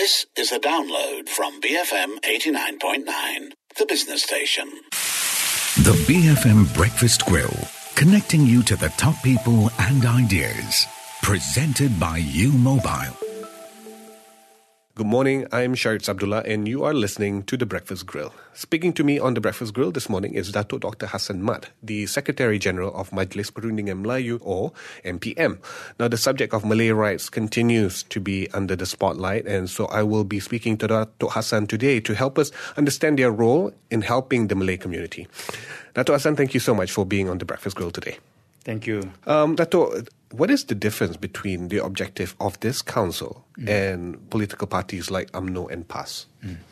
This is a download from BFM 89.9, the business station. The BFM Breakfast Grill, connecting you to the top people and ideas. Presented by U Mobile. Good morning, I'm Sharif Abdullah and you are listening to The Breakfast Grill. Speaking to me on The Breakfast Grill this morning is Dato' Dr. Hassan Mat, the Secretary General of Majlis Perundingan Melayu or MPM. Now, the subject of Malay rights continues to be under the spotlight, and so I will be speaking to Dato' Hassan today to help us understand their role in helping the Malay community. Dato' Hassan, thank you so much for being on The Breakfast Grill today. Thank you. Dato', what is the difference between the objective of this council and political parties like UMNO and PAS?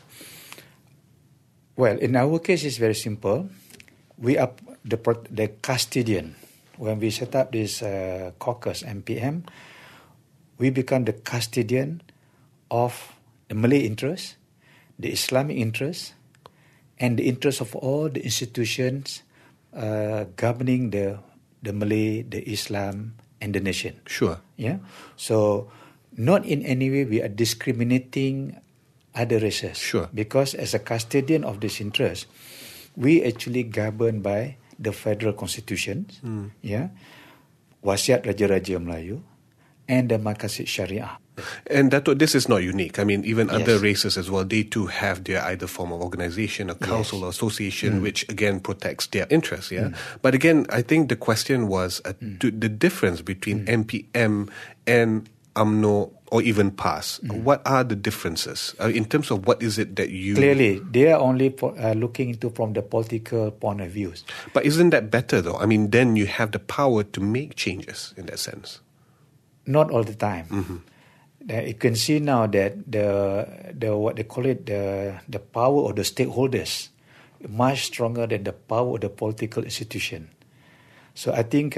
Well, in our case, it's very simple. We are the custodian. When we set up this caucus, MPM, we become the custodian of the Malay interest, the Islamic interest, and the interest of all the institutions governing the Malay, the Islam, and the nation. Sure. Yeah. So, not in any way we are discriminating other races. Sure. Because as a custodian of this interest, we actually governed by the federal constitution, yeah, Wasiat Raja-Raja Melayu, and the Maqasid Syariah. And this is not unique. I mean, even other races as well, they too have their either form of organization, a council or association, which again protects their interests, yeah? But again, I think the question was the difference between MPM and UMNO or even PAS. What are the differences in terms of what is it that you... Clearly, they are only looking into from the political point of view. But isn't that better though? I mean, then you have the power to make changes in that sense. Not all the time. You can see now that the what they call it, the power of the stakeholders much stronger than the power of the political institution. So I think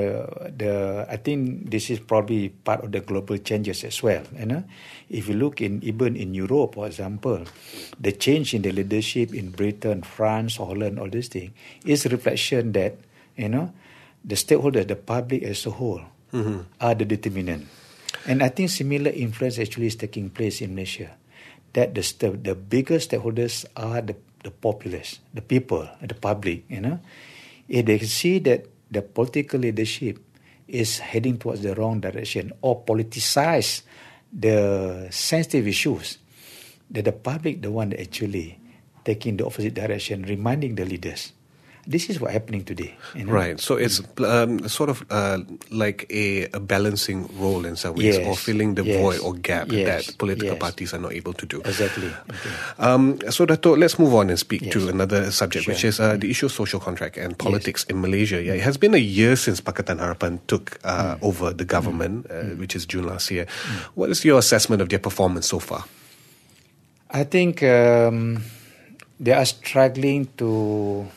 I think this is probably part of the global changes as well. You know, if you look even in Europe, for example, the change in the leadership in Britain, France, Holland, all these things is a reflection that the stakeholders, the public as a whole, are the determinant. And I think similar influence actually is taking place in Malaysia. That the biggest stakeholders are the populace, the people, the public. If they see that the political leadership is heading towards the wrong direction or politicize the sensitive issues, that the public, the one that actually taking the opposite direction, reminding the leaders. This is what's happening today. Right. So it's sort of like a balancing role in some ways, or filling the void or gap that political parties are not able to do. Exactly. Okay. So Dato', let's move on and speak to another subject, which is the issue of social contract and politics in Malaysia. Yeah, it has been a year since Pakatan Harapan took over the government, which is June last year. What is your assessment of their performance so far? I think they are struggling to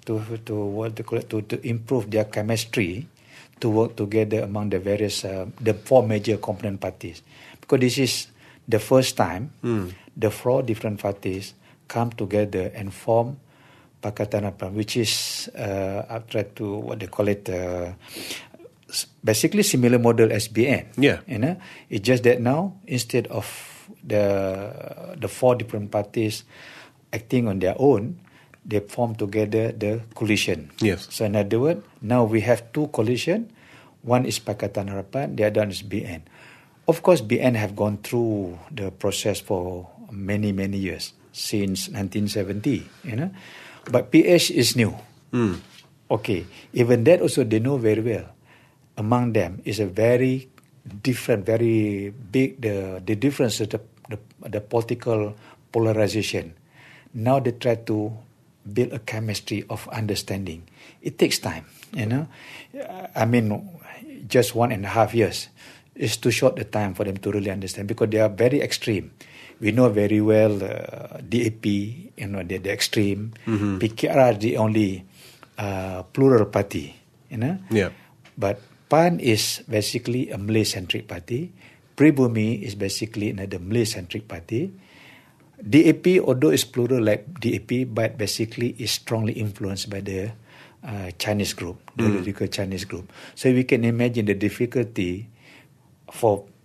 improve their chemistry, to work together among the various the four major component parties, because this is the first time the four different parties come together and form Pakatan Harapan, which is after to what they call it, basically similar model as BN. Yeah, it's just that now instead of the four different parties acting on their own, they form together the coalition. Yes. So in other words, now we have two coalition. One is Pakatan Harapan, the other one is BN. Of course, BN have gone through the process for many, many years, since 1970, But PH is new. Okay. Even that also they know very well. Among them is a very different, very big, the difference of the political polarization. Now they try to build a chemistry of understanding. It takes time, I mean, just 1.5 years is too short the time for them to really understand, because they are very extreme. We know very well DAP, they're the extreme. PKR is the only plural party, Yeah. But PAN is basically a Malay-centric party. Pribumi is basically another Malay-centric party. DAP, although it's plural like DAP, but basically is strongly influenced by the Chinese group, the radical Chinese group. So we can imagine the difficulty for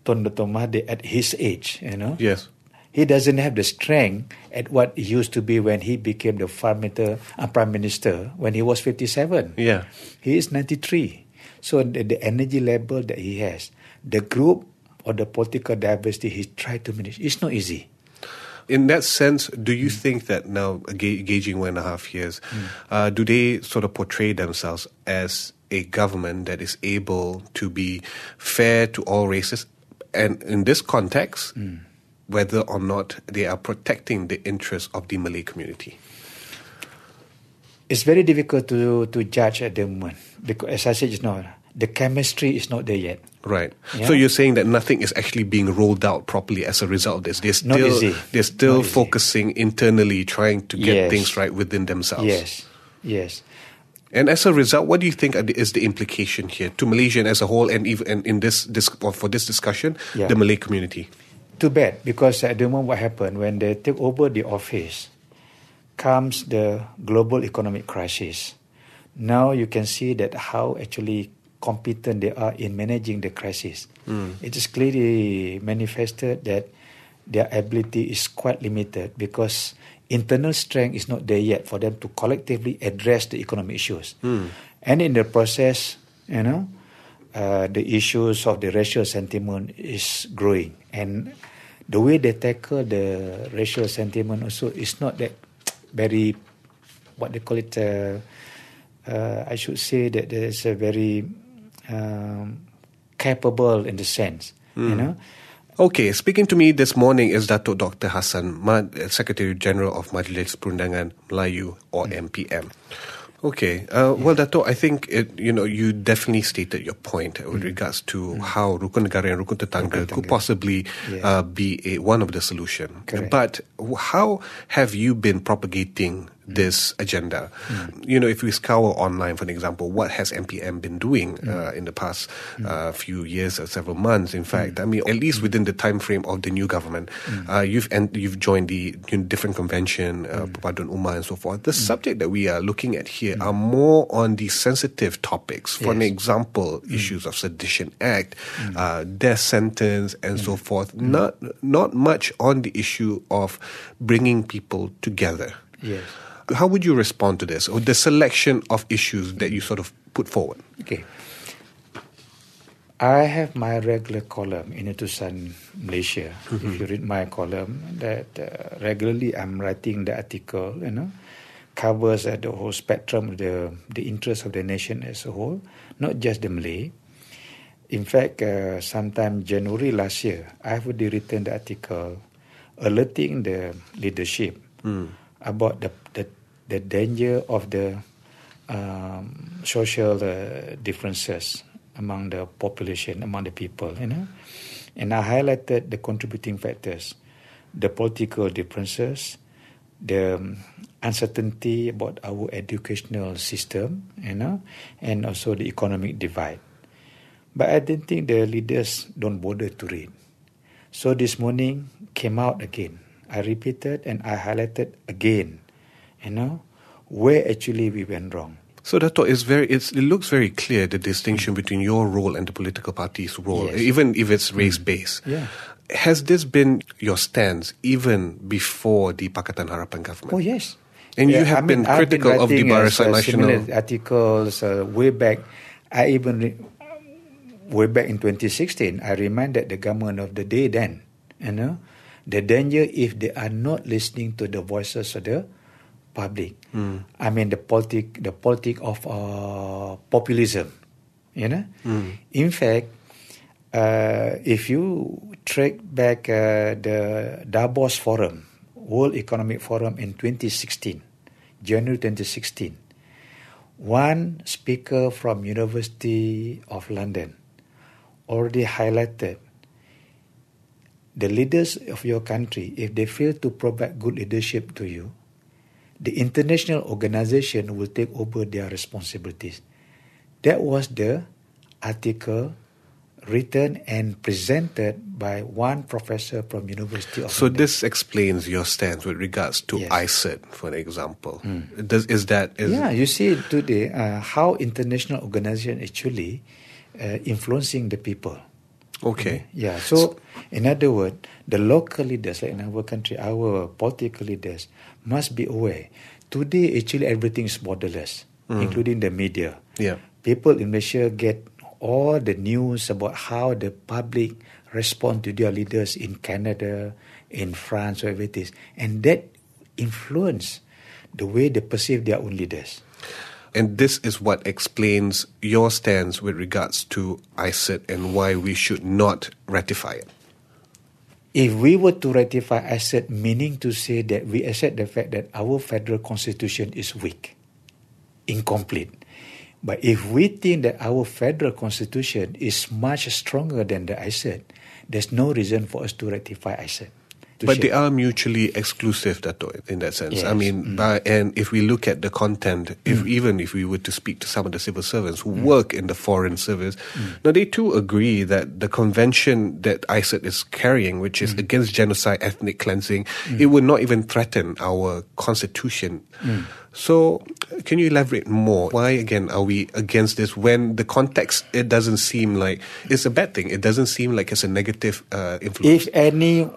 Tun Dr. Mahathir at his age, Yes. he doesn't have the strength at what he used to be when he became the Prime Minister when he was 57. Yeah. He is 93. So the energy level that he has, the group or the political diversity he tried to manage, it's not easy. In that sense, do you think that now, gauging 1.5 years, do they sort of portray themselves as a government that is able to be fair to all races? And in this context, whether or not they are protecting the interests of the Malay community? It's very difficult to judge at the moment because, as I said just now, the chemistry is not there yet. Right. Yeah. So you're saying that nothing is actually being rolled out properly as a result of this. They're still focusing internally, trying to get things right within themselves. Yes. And as a result, what do you think is the implication here to Malaysia as a whole, and even in for this discussion, the Malay community? Too bad, because at the moment what happened when they take over the office comes the global economic crisis. Now you can see that how actually competent they are in managing the crisis. It is clearly manifested that their ability is quite limited because internal strength is not there yet for them to collectively address the economic issues. And in the process, the issues of the racial sentiment is growing. And the way they tackle the racial sentiment also is not that very, what they call it, I should say that there's a very capable in the sense, Okay, speaking to me this morning is Datuk Dr. Hassan Mad, Secretary General of Majlis Perundangan Melayu, or MPM. Okay, well, Dato', I think you definitely stated your point with regards to how Rukun Negara and Rukun Tetangga could possibly be one of the solution. Correct. But how have you been propagating this agenda? If we scour online, for example, what has MPM been doing in the past few years or several months? In fact, I mean, at least within the time frame of the new government, you've joined the different convention, Perpaduan Ummah and so forth. The subject that we are looking at here are more on the sensitive topics. For an example, issues of Sedition Act, death sentence, and so forth. Not much on the issue of bringing people together. Yes. How would you respond to this, or the selection of issues that you sort of put forward? Okay. I have my regular column in Utusan Malaysia. If you read my column, that regularly I'm writing the article, covers the whole spectrum of the interests of the nation as a whole, not just the Malay. In fact, sometime January last year, I have already written the article alerting the leadership about the danger of the social differences among the population, among the people, And I highlighted the contributing factors, the political differences, the uncertainty about our educational system, and also the economic divide. But I didn't think the leaders don't bother to read. So this morning came out again. I repeated and I highlighted again, where actually we went wrong. So Dato', it looks very clear, the distinction between your role and the political party's role, even if it's race-based. Yeah. Has this been your stance even before the Pakatan Harapan government? Oh, yes. And you have been critical of the Barisan Nasional. Similar articles way back. Way back in 2016, I reminded the government of the day then, the danger if they are not listening to the voices of the public. I mean, the politic of populism, In fact, if you track back the Davos Forum, World Economic Forum in 2016, January 2016, one speaker from University of London already highlighted the leaders of your country, if they fail to provide good leadership to you, the international organization will take over their responsibilities. That was the article written and presented by one professor from University of So London. this explains your stance with regards to ICED, for example. Yeah, you see today how international organization actually influencing the people. Okay. Yeah. So, in other words, the local leaders, like in our country, our political leaders, must be aware. Today, actually, everything is borderless, including the media. Yeah. People in Malaysia get all the news about how the public respond to their leaders in Canada, in France, wherever it is. And that influence the way they perceive their own leaders. And this is what explains your stance with regards to ICET and why we should not ratify it. If we were to ratify ICET, meaning to say that we accept the fact that our federal constitution is weak, incomplete. But if we think that our federal constitution is much stronger than the ICET, there's no reason for us to ratify ICET. But they are mutually exclusive, Dato', in that sense. Yes. I mean, and if we look at the content, even if we were to speak to some of the civil servants who work in the foreign service, now they too agree that the convention that ICET is carrying, which is against genocide, ethnic cleansing, it would not even threaten our constitution. So, can you elaborate more? Why, again, are we against this when the context, it doesn't seem like it's a bad thing? It doesn't seem like it's a negative influence. If any...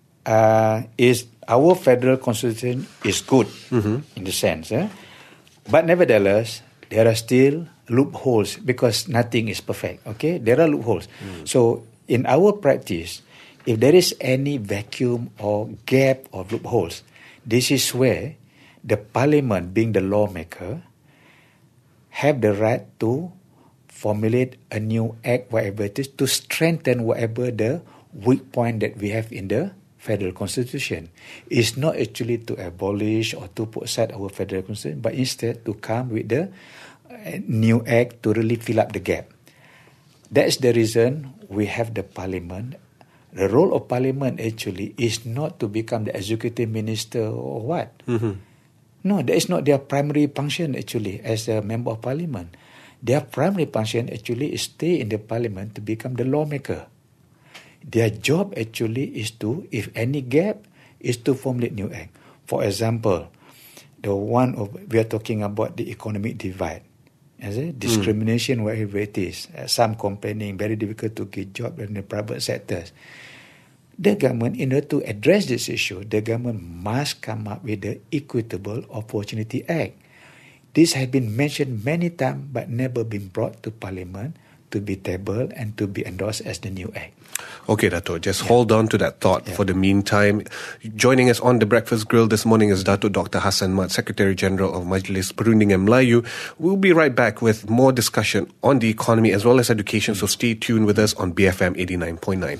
is our federal constitution is good in the sense, but nevertheless there are still loopholes because nothing is perfect. Okay, there are loopholes. So in our practice, if there is any vacuum or gap or loopholes, this is where the parliament, being the lawmaker, have the right to formulate a new act, whatever it is, to strengthen whatever the weak point that we have in the federal constitution. Is not actually to abolish or to put aside our federal constitution, but instead to come with the new act to really fill up the gap. That's the reason we have the parliament. The role of parliament actually is not to become the executive minister or what. No, that is not their primary function actually as a member of parliament. Their primary function actually is stay in the parliament to become the lawmaker. Their job actually is to, if any gap, is to formulate new act. For example, the one of we are talking about the economic divide, discrimination wherever it is. Some complaining very difficult to get job in the private sectors. The government, in order to address this issue, the government must come up with the Equitable Opportunity Act. This has been mentioned many times, but never been brought to Parliament to be tabled and to be endorsed as the new act. Okay, Dato', just hold on to that thought for the meantime. Joining us on the Breakfast Grill this morning is Dato' Dr. Hassan Mat, Secretary General of Majlis Perundingan Melayu. We'll be right back with more discussion on the economy as well as education, so stay tuned with us on BFM 89.9.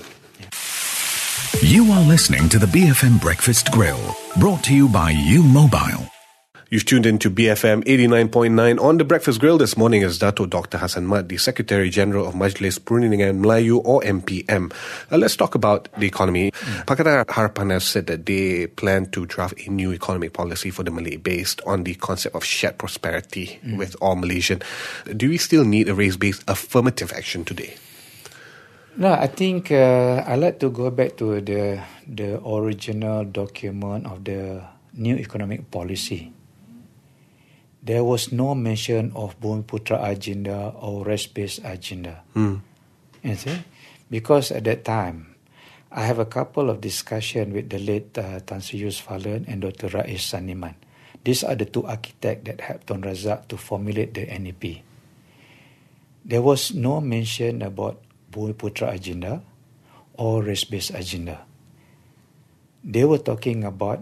You are listening to the BFM Breakfast Grill, brought to you by U Mobile. You've tuned in to BFM 89.9. On the Breakfast Grill this morning is Dato' Dr. Hassan Mat, the Secretary General of Majlis Perundingan Melayu, or MPM. Let's talk about the economy. Pakatan Harapan has said that they plan to draft a new economic policy for the Malay based on the concept of shared prosperity with all Malaysian. Do we still need a race-based affirmative action today? No, I think I like to go back to the original document of the new economic policy. There was no mention of Bumiputra agenda or race-based agenda. You see? Because at that time, I have a couple of discussions with the late Tan Sri Yus Falen and Dr. Rais Saniman. These are the two architects that helped Tun Razak to formulate the NEP. There was no mention about Bumiputra agenda or race-based agenda. They were talking about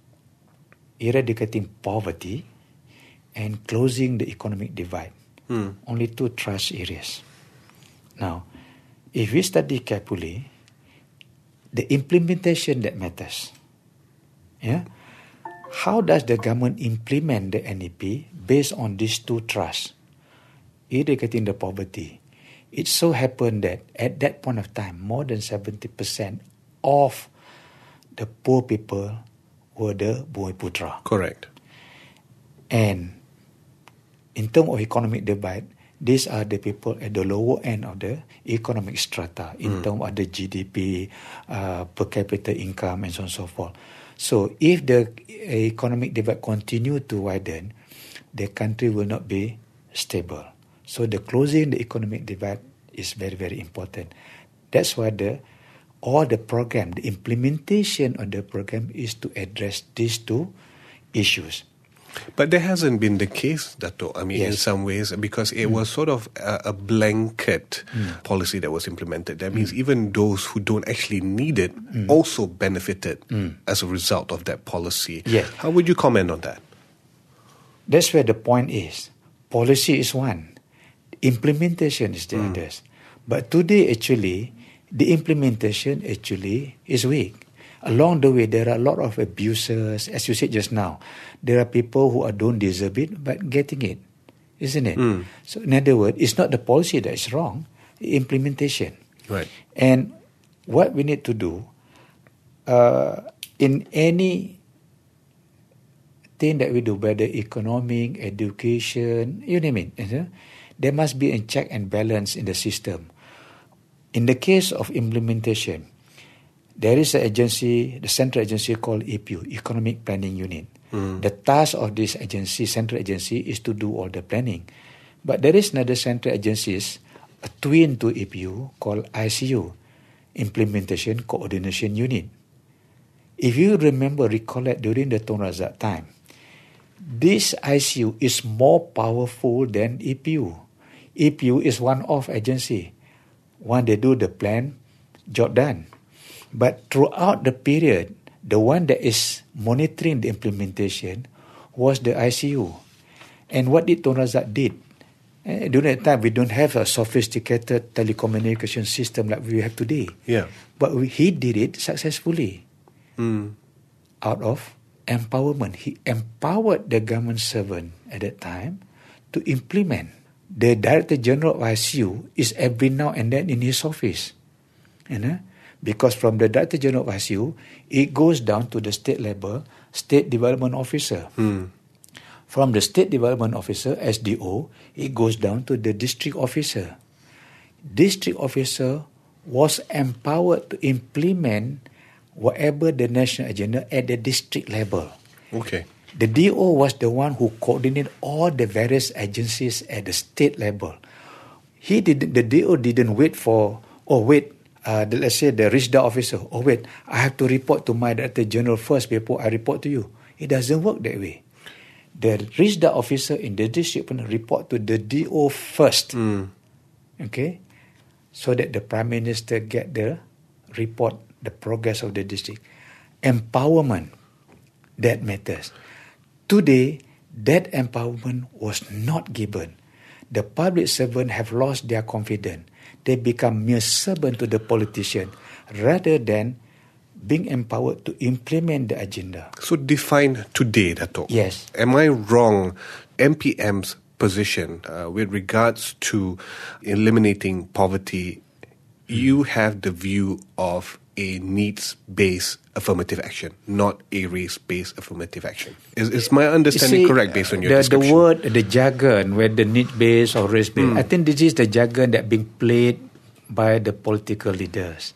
eradicating poverty and closing the economic divide. Only two thrust areas. Now, if we study carefully, the implementation that matters. How does the government implement the NEP based on these two thrusts? Eradicating the poverty. It so happened that at that point of time, more than 70% of the poor people were the Bumiputra. Correct. And in terms of economic divide, these are the people at the lower end of the economic strata in terms of the GDP, per capita income, and so on and so forth. So if the economic divide continue to widen, the country will not be stable. So the closing the economic divide is very, very important. That's why all the program, the implementation of the program is to address these two issues. But there hasn't been the case, Dato', I mean, in some ways, because it was sort of a blanket policy that was implemented. That means even those who don't actually need it also benefited as a result of that policy. Yes. How would you comment on that? That's where the point is. Policy is one. Implementation is the others. But today, actually, the implementation actually is weak. Along the way, there are a lot of abuses. As you said just now, there are people who don't deserve it, but getting it, isn't it? So in other words, it's not the policy that is wrong, the implementation. Right. And what we need to do, in any thing that we do, whether economic, education, you name it, there must be a check and balance in the system. In the case of implementation, there is an agency, the central agency called EPU, Economic Planning Unit. The task of this agency, central agency, is to do all the planning. But there is another central agency, a twin to EPU, called ICU, Implementation Coordination Unit. If you recollect during the Tun Razak time, this ICU is more powerful than EPU. EPU is one-off agency. When they do the plan, job done. But throughout the period, the one that is monitoring the implementation was the ICU. And what did Tun Razak did? During that time, we don't have a sophisticated telecommunication system like we have today. Yeah. But he did it successfully out of empowerment. He empowered the government servant at that time to implement. The Director General of ICU is every now and then in his office. Because from the Director General of ICU, it goes down to the state level, State Development Officer. From the State Development Officer, SDO, it goes down to the District Officer. District Officer was empowered to implement whatever the national agenda at the district level. Okay. The DO was the one who coordinated all the various agencies at the state level. The DO didn't wait for, let's say the RISDA officer, I have to report to my Director General first before I report to you. It doesn't work that way. The RISDA officer in the district report to the DO first. Okay? So that the Prime Minister get the report, the progress of the district. Empowerment, that matters. Today, that empowerment was not given. The public servants have lost their confidence. They become mere servants to the politician rather than being empowered to implement the agenda. So define today, Dato'. Yes. Am I wrong? MPM's position with regards to eliminating poverty, you have the view of a needs-based affirmative action, not a race-based affirmative action. Is my understanding correct based on your description? The word, the jargon, whether needs-based or race-based, I think this is the jargon that being played by the political leaders.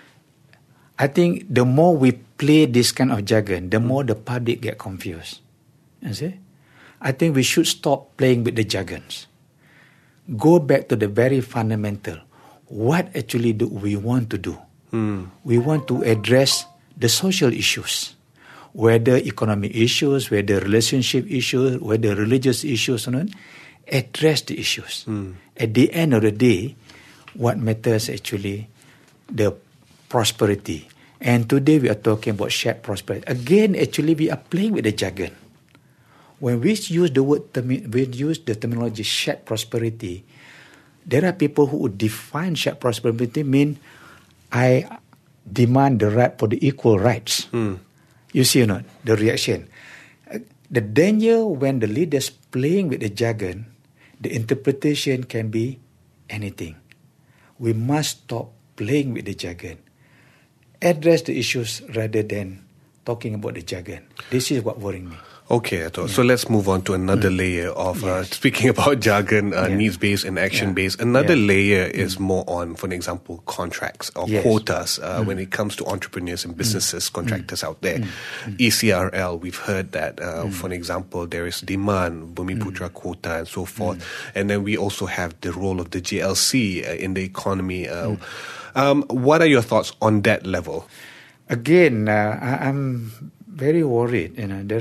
I think the more we play this kind of jargon, the more the public get confused. You see? I think we should stop playing with the jargons. Go back to the very fundamental. What actually do we want to do? We want to address the social issues, whether economic issues, whether relationship issues, whether religious issues, address the issues. At the end of the day, what matters actually, the prosperity. And today we are talking about shared prosperity. Again, actually, we are playing with the jargon. When we use the terminology shared prosperity, there are people who would define shared prosperity mean I demand the right for the equal rights. You see or not, the reaction. The danger when the leaders playing with the jargon, the interpretation can be anything. We must stop playing with the jargon. Address the issues rather than talking about the jargon. This is what worries me. Okay, so let's move on to another layer of speaking about jargon, needs-based and action-based. Another layer is more on, for example, contracts or quotas when it comes to entrepreneurs and businesses, contractors out there. ECRL, we've heard that, for example, there is demand, Bumiputra quota and so forth. And then we also have the role of the JLC in the economy. What are your thoughts on that level? Again, I'm very worried.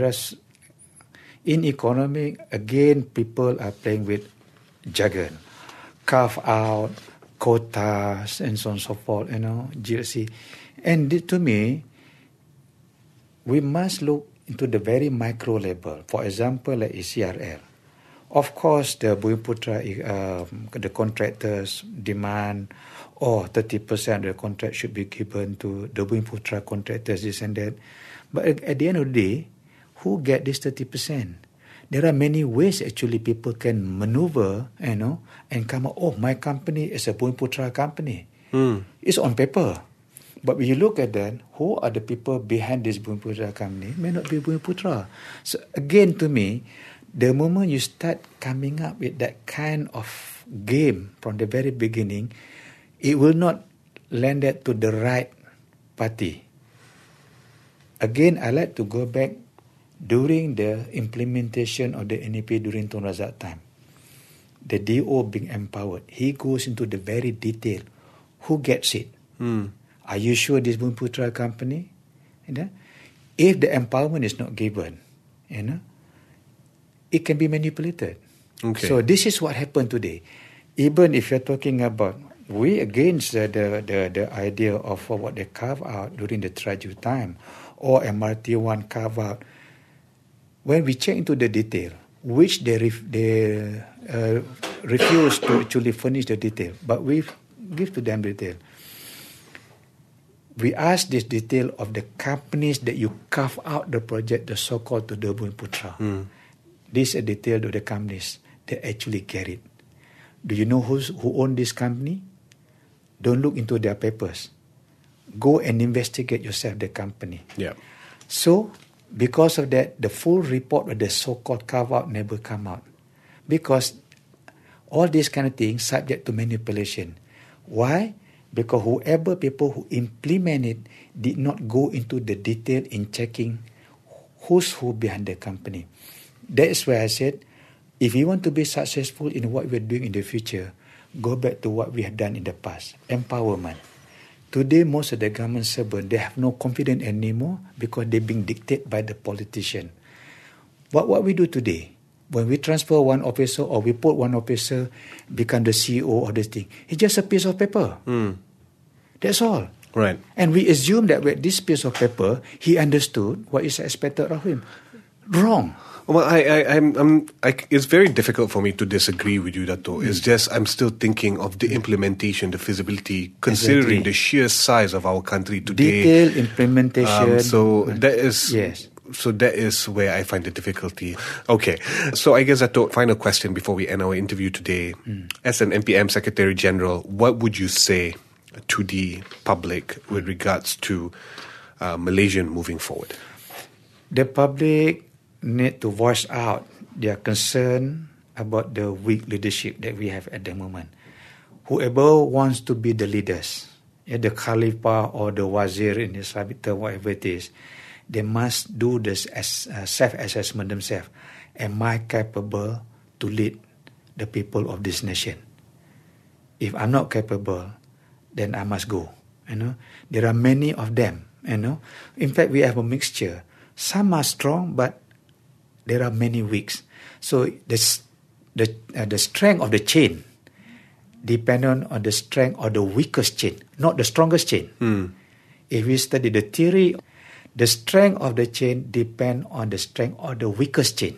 In economy, again, people are playing with jargon, carve out, quotas, and so on and so forth, GLC. And to me, we must look into the very micro level. For example, like ECRL. Of course, the Bumiputra, the contractors demand, 30% of the contract should be given to the Bumiputra contractors, this and that. But at the end of the day, who get this 30%? There are many ways actually people can maneuver, and come out, my company is a Bumiputra company. It's on paper. But when you look at that, who are the people behind this Bumiputra company? May not be Bumiputra. So again, to me, the moment you start coming up with that kind of game from the very beginning, it will not land that to the right party. Again, I like to go back during the implementation of the NEP during Tun Razak time. The DO being empowered, he goes into the very detail. Who gets it? Are you sure this Bumiputra company? If the empowerment is not given, it can be manipulated. Okay. So this is what happened today. Even if you're talking about, we against the idea of what they carve out during the Traju time or MRT1 carve out. When we check into the detail, which they refuse to actually furnish the detail, but we give to them detail. We ask this detail of the companies that you carve out the project, the so-called to the Bumiputra. This is a detail of the companies that actually get it. Do you know who own this company? Don't look into their papers. Go and investigate yourself, the company. Yeah. So, because of that, the full report of the so-called carve-out never come out. Because all these kind of things subject to manipulation. Why? Because whoever people who implement it did not go into the detail in checking who's who behind the company. That is why I said, if you want to be successful in what we're doing in the future, go back to what we have done in the past. Empowerment. Today, most of the government servants, they have no confidence anymore because they're being dictated by the politician. But what we do today, when we transfer one officer or we put one officer become the CEO of this thing, it's just a piece of paper. That's all. Right. And we assume that with this piece of paper, he understood what is expected of him. Wrong. Well, it's very difficult for me to disagree with you, Dato'. It's just I'm still thinking of the implementation, the feasibility, considering the sheer size of our country today. Detailed implementation. So that is where I find the difficulty. Okay. So I guess, Dato', final question before we end our interview today. As an MPM Secretary General, what would you say to the public with regards to Malaysian moving forward? The public need to voice out their concern about the weak leadership that we have at the moment. Whoever wants to be the leaders, the Khalifah or the Wazir in the Sabita, whatever it is, they must do this as self-assessment themselves. Am I capable to lead the people of this nation? If I'm not capable, then I must go. There are many of them. In fact, we have a mixture. Some are strong, but there are many weaks. So the strength of the chain depends on the strength of the weakest chain, not the strongest chain. If we study the theory, the strength of the chain depends on the strength of the weakest chain.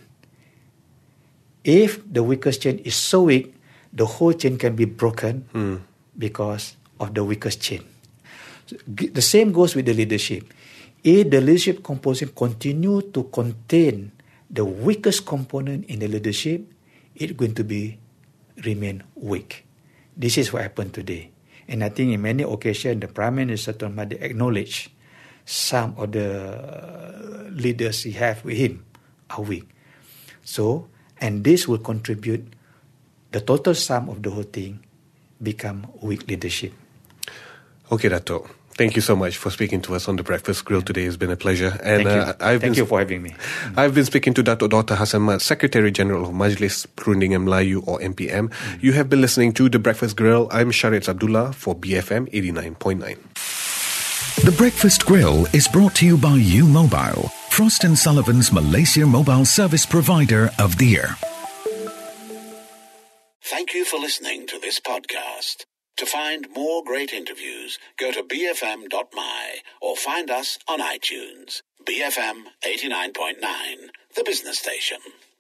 If the weakest chain is so weak, the whole chain can be broken because of the weakest chain. So the same goes with the leadership. If the leadership composition continue to contain the weakest component in the leadership, it's going to remain weak. This is what happened today. And I think in many occasions, the Prime Minister Tun Mahathir acknowledged some of the leaders he have with him are weak. So, and this will contribute, the total sum of the whole thing become weak leadership. Okay, Dato'. Thank you so much for speaking to us on the Breakfast Grill today. It's been a pleasure. And Thank you for having me. I've been speaking to Dr. Hassan Mad, Secretary General of Majlis Perundingan Melayu, or MPM. You have been listening to the Breakfast Grill. I'm Sharif Abdullah for BFM 89.9. The Breakfast Grill is brought to you by U-Mobile, Frost & Sullivan's Malaysia mobile service provider of the year. Thank you for listening to this podcast. To find more great interviews, go to bfm.my or find us on iTunes. BFM 89.9, the business station.